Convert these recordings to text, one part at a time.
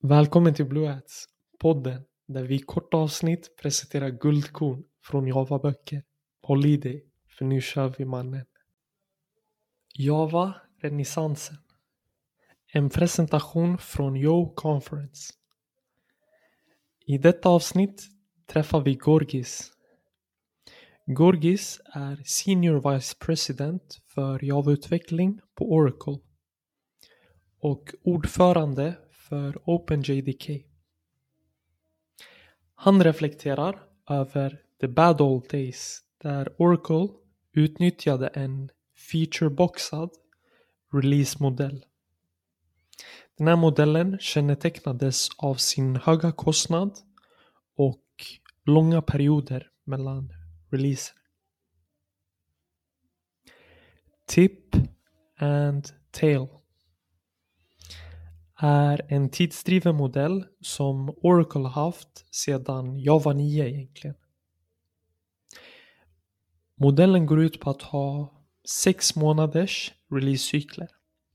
Välkommen till Blue Hats, podden där vi i korta avsnitt presenterar guldkorn från Java-böcker. Håll i dig, för nu kör vi mannen. Java-renässansen. En presentation från Yo Conference. I detta avsnitt träffar vi Gorgis. Gorgis är Senior Vice President för Java-utveckling på Oracle och ordförande för OpenJDK. Han reflekterar över the bad old days där Oracle utnyttjade en featureboxad release-modell. Den här modellen kännetecknades av sin höga kostnad och långa perioder mellan releaser. Tip and Tail är en tidsdriven modell som Oracle har haft sedan Java 9 egentligen. Modellen går ut på att ha 6 månaders releasecykler.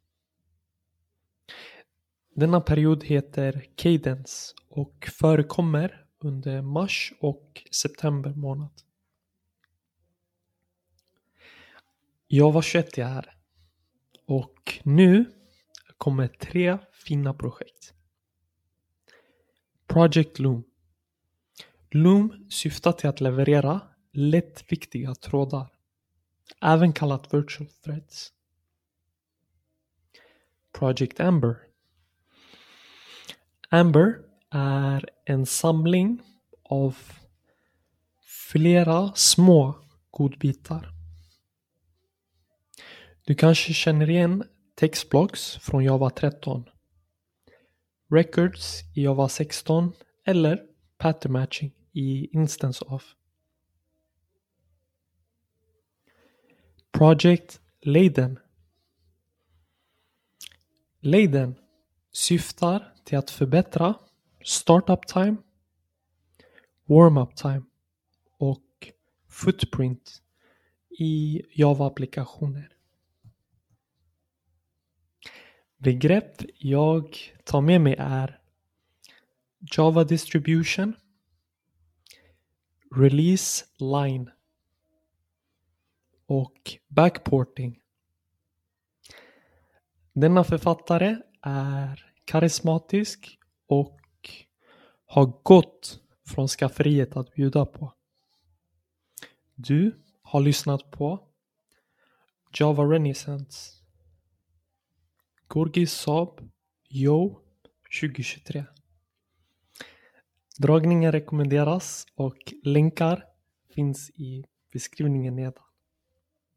Denna period heter Cadence och förekommer under mars och september månad. Java 21 är här och nu kommer 3 fina projekt. Project Loom. Loom syftar till att leverera lättviktiga trådar, även kallat virtual threads. Project Amber. Amber är en samling av flera små godbitar. Du kanske känner igen textblocks från Java 13, records i Java 16 eller pattern matching i Instance of. Project Leiden. Leiden syftar till att förbättra startup time, warm-up time och footprint i Java-applikationer. Begrepp jag tar med mig är Java Distribution, Release Line och Backporting. Denna författare är karismatisk och har gått från skafferiet att bjuda på. Du har lyssnat på Java Renaissance. Gorgis Saab Yo 2023. Dragningen rekommenderas och länkar finns i beskrivningen nedan.